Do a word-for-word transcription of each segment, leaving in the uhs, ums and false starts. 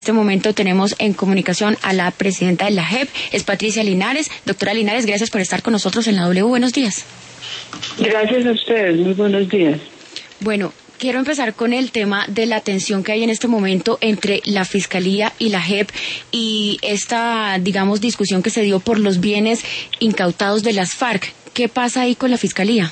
En este momento tenemos en comunicación a la presidenta de la J E P, es Patricia Linares. Doctora Linares, gracias por estar con nosotros en la W. Buenos días. Gracias a ustedes, muy buenos días. Bueno, quiero empezar con el tema de la tensión que hay en este momento entre la Fiscalía y la J E P y esta, digamos, discusión que se dio por los bienes incautados de las FARC. ¿Qué pasa ahí con la Fiscalía?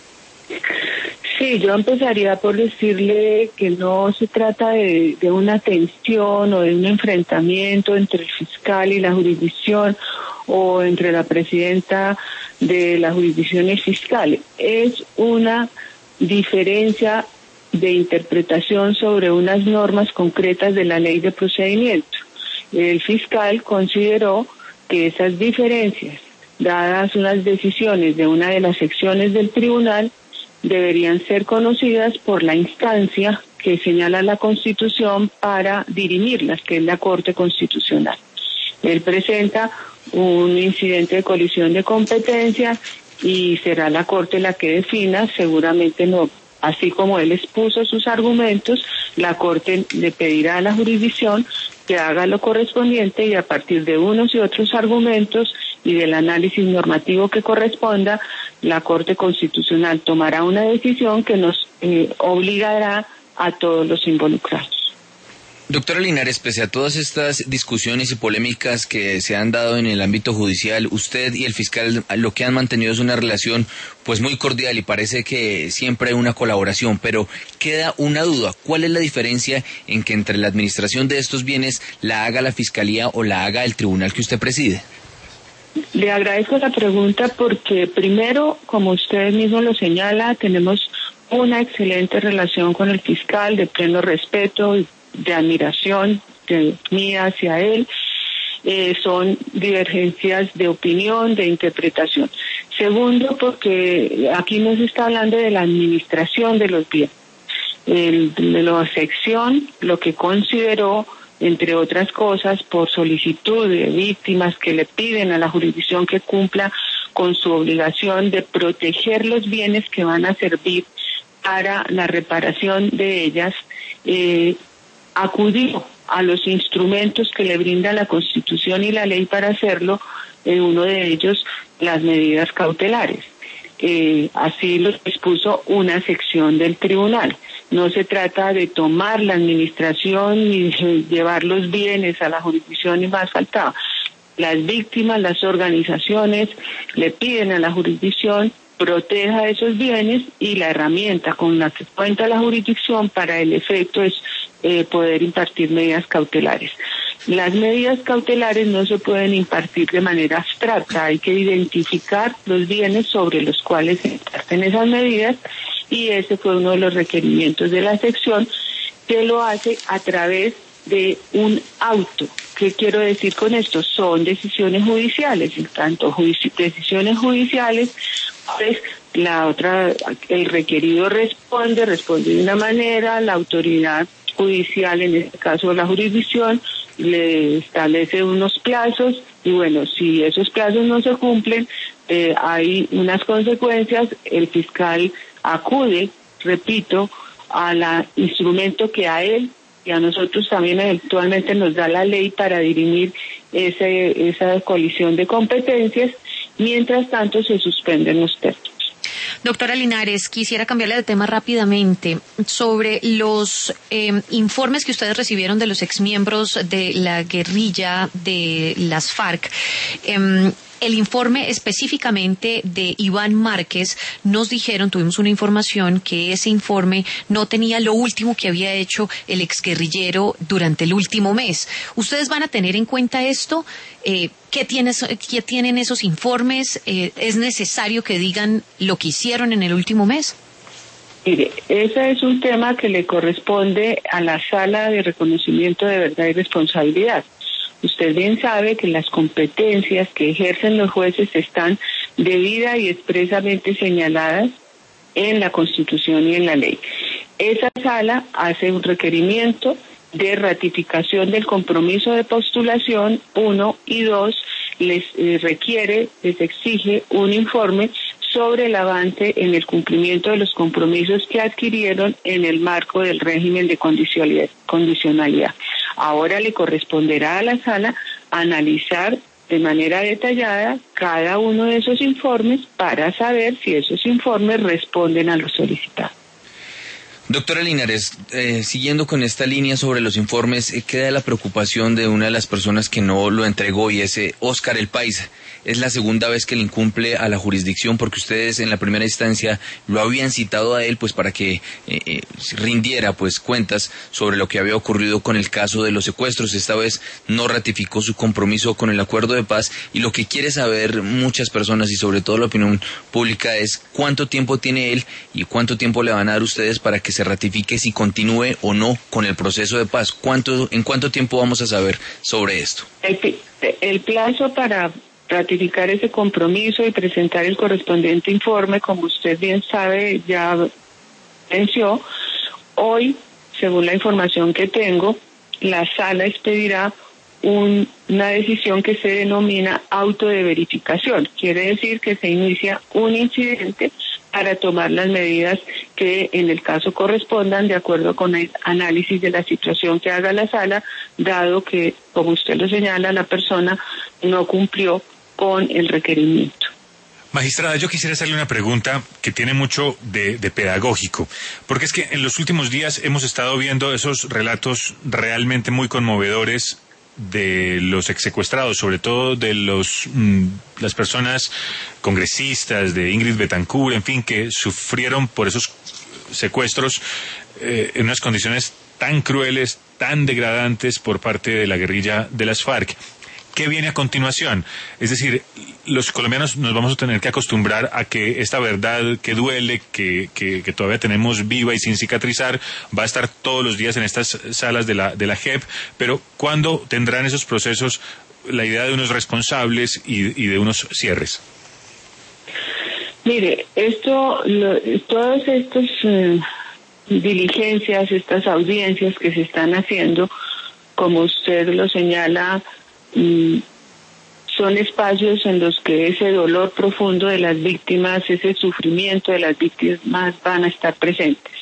Sí, yo empezaría por decirle que no se trata de, de una tensión o de un enfrentamiento entre el fiscal y la jurisdicción o entre la presidenta de la jurisdicción y el fiscal. Es una diferencia de interpretación sobre unas normas concretas de la ley de procedimiento. El fiscal consideró que esas diferencias, dadas unas decisiones de una de las secciones del tribunal, deberían ser conocidas por la instancia que señala la Constitución para dirimirlas, que es la Corte Constitucional. Él presenta un incidente de colisión de competencia y será la Corte la que defina, seguramente no. Así como él expuso sus argumentos, la Corte le pedirá a la jurisdicción que haga lo correspondiente y a partir de unos y otros argumentos y del análisis normativo que corresponda, la Corte Constitucional tomará una decisión que nos eh, obligará a todos los involucrados. Doctora Linares, pese a todas estas discusiones y polémicas que se han dado en el ámbito judicial, usted y el fiscal lo que han mantenido es una relación pues muy cordial y parece que siempre hay una colaboración, pero queda una duda. ¿Cuál es la diferencia en que entre la administración de estos bienes la haga la Fiscalía o la haga el tribunal que usted preside? Le agradezco la pregunta porque primero, como usted mismo lo señala, tenemos una excelente relación con el fiscal de pleno respeto y de admiración de mía hacia él. Eh, son divergencias de opinión, de interpretación. Segundo, porque aquí no se está hablando de la administración de los bienes. El, de la sección, lo que consideró, entre otras cosas, por solicitud de víctimas que le piden a la jurisdicción que cumpla con su obligación de proteger los bienes que van a servir para la reparación de ellas, eh, acudió a los instrumentos que le brinda la Constitución y la ley para hacerlo, en uno de ellos las medidas cautelares. Eh, así lo expuso una sección del tribunal. No se trata de tomar la administración ni de llevar los bienes a la jurisdicción y más faltaba. Las víctimas, las organizaciones le piden a la jurisdicción proteja esos bienes y la herramienta con la que cuenta la jurisdicción para el efecto es eh, poder impartir medidas cautelares. Las medidas cautelares no se pueden impartir de manera abstracta, hay que identificar los bienes sobre los cuales se imparten esas medidas y ese fue uno de los requerimientos de la sección que lo hace a través de un auto. ¿Qué quiero decir con esto? Son decisiones judiciales, en tanto judici- decisiones judiciales, pues la otra, el requerido responde, responde de una manera, la autoridad judicial, en este caso la jurisdicción, le establece unos plazos y bueno, si esos plazos no se cumplen, eh, hay unas consecuencias, el fiscal acude, repito, al instrumento que a él y a nosotros también actualmente nos da la ley para dirimir ese, esa colisión de competencias, mientras tanto se suspenden los términos. Doctora Linares, quisiera cambiarle de tema rápidamente sobre los eh, informes que ustedes recibieron de los exmiembros de la guerrilla de las FARC. Eh, El informe específicamente de Iván Márquez, nos dijeron, tuvimos una información que ese informe no tenía lo último que había hecho el exguerrillero durante el último mes. ¿Ustedes van a tener en cuenta esto? Eh, ¿qué, tienes, ¿Qué tienen esos informes? Eh, ¿Es necesario que digan lo que hicieron en el último mes? Mire, ese es un tema que le corresponde a la Sala de Reconocimiento de Verdad y Responsabilidad. Usted bien sabe que las competencias que ejercen los jueces están debida y expresamente señaladas en la Constitución y en la ley. Esa sala hace un requerimiento de ratificación del compromiso de postulación, uno, y dos, les eh, requiere, les exige un informe sobre el avance en el cumplimiento de los compromisos que adquirieron en el marco del régimen de condicionalidad. Ahora le corresponderá a la sala analizar de manera detallada cada uno de esos informes para saber si esos informes responden a lo solicitado. Doctora Linares, eh, siguiendo con esta línea sobre los informes, eh, queda la preocupación de una de las personas que no lo entregó y es eh, Óscar el Paisa. Es la segunda vez que le incumple a la jurisdicción porque ustedes en la primera instancia lo habían citado a él pues para que eh, eh, rindiera pues cuentas sobre lo que había ocurrido con el caso de los secuestros. Esta vez no ratificó su compromiso con el acuerdo de paz y lo que quiere saber muchas personas y sobre todo la opinión pública es cuánto tiempo tiene él y cuánto tiempo le van a dar ustedes para que se ratifique si continúe o no con el proceso de paz. ¿Cuánto, en cuánto tiempo vamos a saber sobre esto? El, el plazo para ratificar ese compromiso y presentar el correspondiente informe, como usted bien sabe, ya venció. Hoy, según la información que tengo, la sala expedirá un, una decisión que se denomina auto de verificación. Quiere decir que se inicia un incidente para tomar las medidas que en el caso correspondan de acuerdo con el análisis de la situación que haga la sala, dado que, como usted lo señala, la persona no cumplió con el requerimiento. Magistrada, yo quisiera hacerle una pregunta que tiene mucho de, de pedagógico, porque es que en los últimos días hemos estado viendo esos relatos realmente muy conmovedores de los exsecuestrados, sobre todo de los mmm, las personas congresistas, de Ingrid Betancourt, en fin, que sufrieron por esos secuestros eh, en unas condiciones tan crueles, tan degradantes por parte de la guerrilla de las FARC. ¿Qué viene a continuación? Es decir, los colombianos nos vamos a tener que acostumbrar a que esta verdad que duele, que, que, que todavía tenemos viva y sin cicatrizar, va a estar todos los días en estas salas de la, de la J E P, pero ¿cuándo tendrán esos procesos la idea de unos responsables y, y de unos cierres? Mire, esto, lo, todas estas eh, diligencias, estas audiencias que se están haciendo, como usted lo señala, son espacios en los que ese dolor profundo de las víctimas, ese sufrimiento de las víctimas van a estar presentes.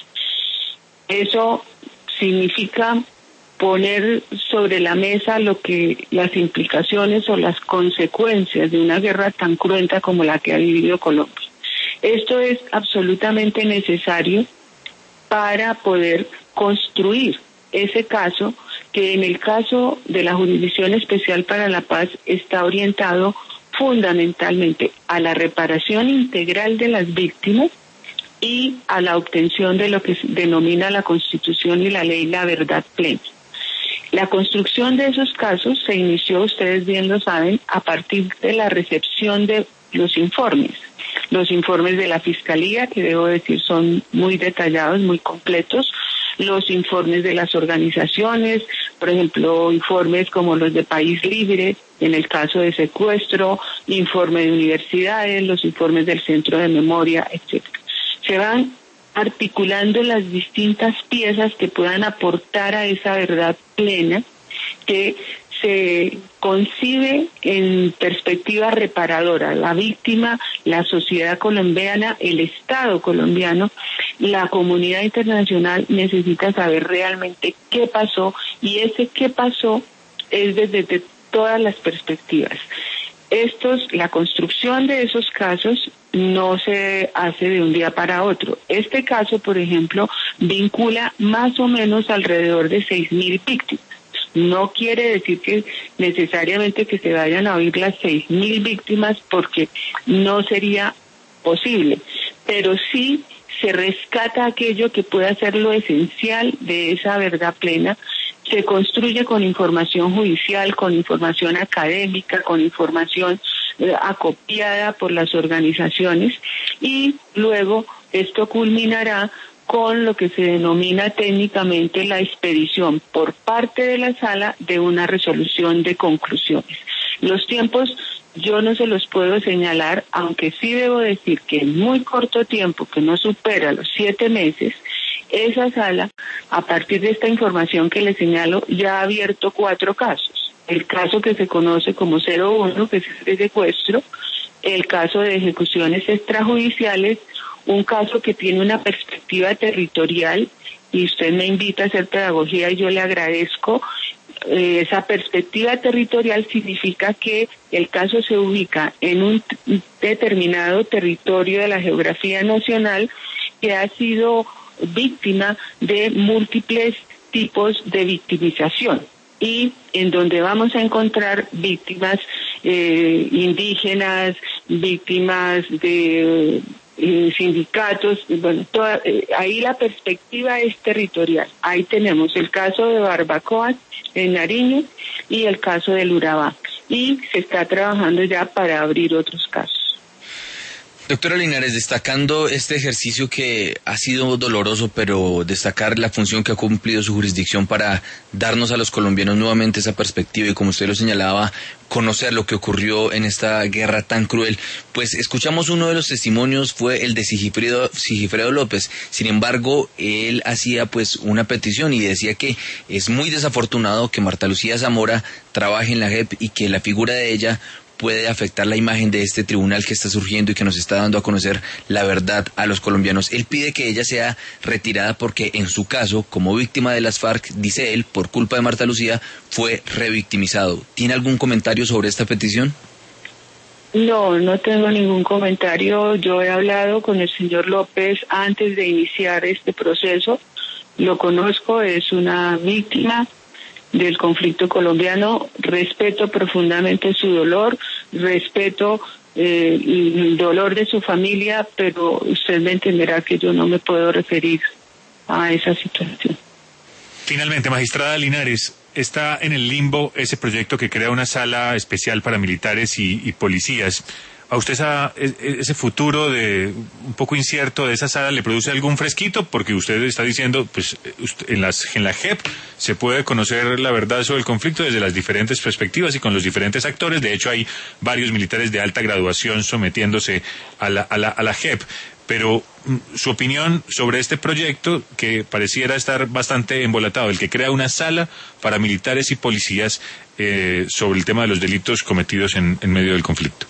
Eso significa poner sobre la mesa lo que las implicaciones o las consecuencias de una guerra tan cruenta como la que ha vivido Colombia. Esto es absolutamente necesario para poder construir ese caso que en el caso de la Jurisdicción Especial para la Paz está orientado fundamentalmente a la reparación integral de las víctimas y a la obtención de lo que se denomina la Constitución y la ley la verdad plena. La construcción de esos casos se inició, ustedes bien lo saben, a partir de la recepción de los informes. Los informes de la Fiscalía, que debo decir son muy detallados, muy completos, los informes de las organizaciones, por ejemplo, informes como los de País Libre, en el caso de secuestro, informe de universidades, los informes del Centro de Memoria, etcétera. Se van articulando las distintas piezas que puedan aportar a esa verdad plena que se concibe en perspectiva reparadora. La víctima, la sociedad colombiana, el Estado colombiano, la comunidad internacional necesita saber realmente qué pasó, y ese qué pasó es desde, desde todas las perspectivas. Estos, la construcción de esos casos no se hace de un día para otro. Este caso, por ejemplo, vincula más o menos alrededor de seis mil víctimas. No quiere decir que necesariamente que se vayan a oír las seis mil víctimas, porque no sería posible, pero sí se rescata aquello que pueda ser lo esencial de esa verdad plena. Se construye con información judicial, con información académica, con información eh, acopiada por las organizaciones, y luego esto culminará con lo que se denomina técnicamente la expedición por parte de la sala de una resolución de conclusiones. Los tiempos yo no se los puedo señalar, aunque sí debo decir que en muy corto tiempo, que no supera los siete meses, esa sala, a partir de esta información que le señalo, ya ha abierto cuatro casos. El caso que se conoce como cero uno, que es el secuestro, el caso de ejecuciones extrajudiciales, un caso que tiene una perspectiva territorial, y usted me invita a hacer pedagogía y yo le agradezco, eh, esa perspectiva territorial significa que el caso se ubica en un t- determinado territorio de la geografía nacional que ha sido víctima de múltiples tipos de victimización y en donde vamos a encontrar víctimas eh, indígenas, víctimas de eh, sindicatos, bueno, toda, eh, ahí la perspectiva es territorial. Ahí tenemos el caso de Barbacoa en Nariño y el caso del Urabá. Y se está trabajando ya para abrir otros casos. Doctora Linares, destacando este ejercicio que ha sido doloroso, pero destacar la función que ha cumplido su jurisdicción para darnos a los colombianos nuevamente esa perspectiva y, como usted lo señalaba, conocer lo que ocurrió en esta guerra tan cruel, pues escuchamos uno de los testimonios, fue el de Sigifredo, Sigifredo López. Sin embargo, él hacía pues una petición y decía que es muy desafortunado que Marta Lucía Zamora trabaje en la J E P y que la figura de ella puede afectar la imagen de este tribunal que está surgiendo y que nos está dando a conocer la verdad a los colombianos. Él pide que ella sea retirada porque en su caso, como víctima de las FARC, dice él, por culpa de Marta Lucía, fue revictimizado. ¿Tiene algún comentario sobre esta petición? No, no tengo ningún comentario. Yo he hablado con el señor López antes de iniciar este proceso. Lo conozco, es una víctima del conflicto colombiano, respeto profundamente su dolor, respeto eh, el dolor de su familia, pero usted me entenderá que yo no me puedo referir a esa situación. Finalmente, magistrada Linares, está en el limbo ese proyecto que crea una sala especial para militares y, y policías. ¿A usted esa, ese futuro de un poco incierto de esa sala le produce algún fresquito? Porque usted está diciendo, pues en, las, en la J E P se puede conocer la verdad sobre el conflicto desde las diferentes perspectivas y con los diferentes actores. De hecho, hay varios militares de alta graduación sometiéndose a la, a la, a la J E P. Pero su opinión sobre este proyecto, que pareciera estar bastante embolatado, el que crea una sala para militares y policías eh, sobre el tema de los delitos cometidos en, en medio del conflicto.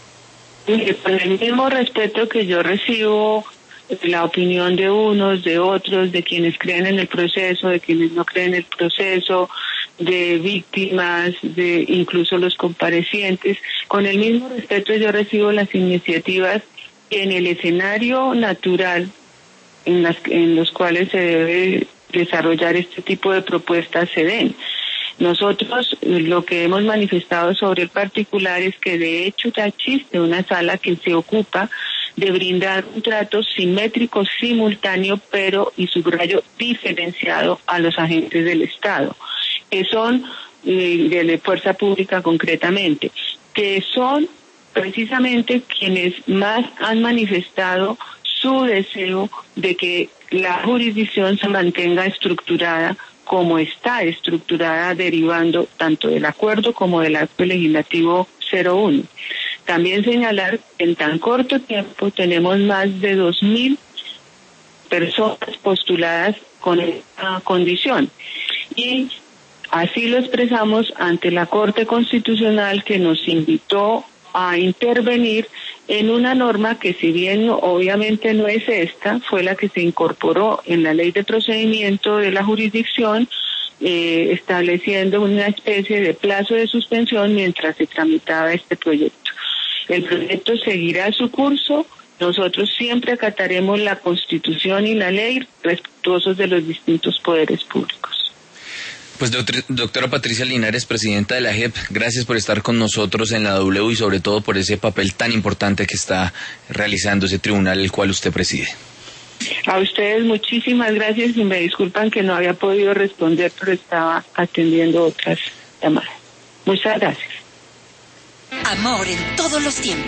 Y con el mismo respeto que yo recibo la opinión de unos, de otros, de quienes creen en el proceso, de quienes no creen en el proceso, de víctimas, de incluso los comparecientes, con el mismo respeto yo recibo las iniciativas que en el escenario natural en, las, en los cuales se debe desarrollar este tipo de propuestas se den. Nosotros lo que hemos manifestado sobre el particular es que de hecho ya existe una sala que se ocupa de brindar un trato simétrico, simultáneo, pero, y subrayo, diferenciado a los agentes del Estado, que son eh, de la fuerza pública concretamente, que son precisamente quienes más han manifestado su deseo de que la jurisdicción se mantenga estructurada como está estructurada, derivando tanto del acuerdo como del acto legislativo cero uno. También señalar que en tan corto tiempo tenemos más de dos mil personas postuladas con esta condición. Y así lo expresamos ante la Corte Constitucional, que nos invitó a intervenir en una norma que, si bien obviamente no es esta, fue la que se incorporó en la ley de procedimiento de la jurisdicción, eh, estableciendo una especie de plazo de suspensión mientras se tramitaba este proyecto. El proyecto seguirá su curso. Nosotros siempre acataremos la Constitución y la ley, respetuosos de los distintos poderes públicos. Pues doctor, doctora Patricia Linares, presidenta de la J E P, gracias por estar con nosotros en la W y sobre todo por ese papel tan importante que está realizando ese tribunal el cual usted preside. A ustedes muchísimas gracias y me disculpan que no había podido responder, pero estaba atendiendo otras llamadas. Muchas gracias. Amor en todos los tiempos.